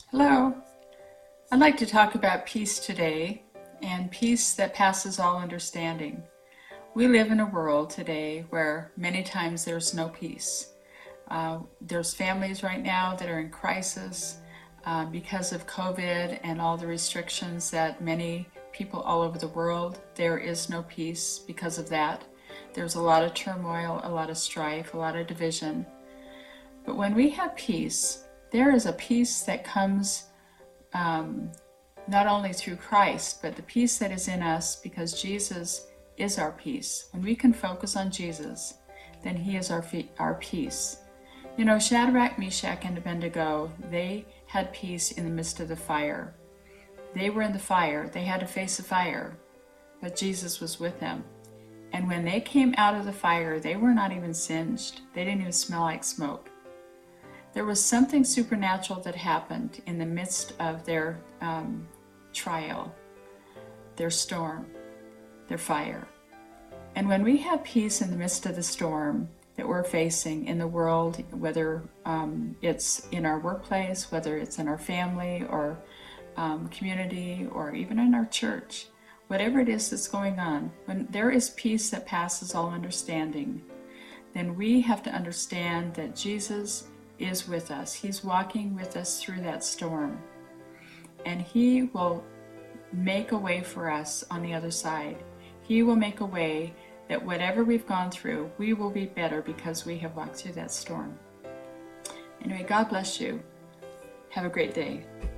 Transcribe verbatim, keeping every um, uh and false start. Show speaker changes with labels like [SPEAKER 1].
[SPEAKER 1] Hello. I'd like to talk about peace today, and peace that passes all understanding. We live in a world today where many times there's no peace. Uh, there's families right now that are in crisis uh, because of COVID and all the restrictions that many people all over the world, there is no peace because of that. There's a lot of turmoil, a lot of strife, a lot of division. But when we have peace, there is a peace that comes um, not only through Christ, but the peace that is in us because Jesus is our peace. When we can focus on Jesus, then He is our, our peace. You know, Shadrach, Meshach, and Abednego, they had peace in the midst of the fire. They were in the fire. They had to face the fire, but Jesus was with them. And when they came out of the fire, they were not even singed. They didn't even smell like smoke. There was something supernatural that happened in the midst of their um, trial, their storm, their fire. And when we have peace in the midst of the storm that we're facing in the world, whether um, it's in our workplace, whether it's in our family or um, community, or even in our church, whatever it is that's going on, when there is peace that passes all understanding, then we have to understand that Jesus is with us. He's walking with us through that storm, and He will make a way for us on the other side. He will make a way that whatever we've gone through, we will be better because we have walked through that storm. Anyway, God bless you. Have a great day.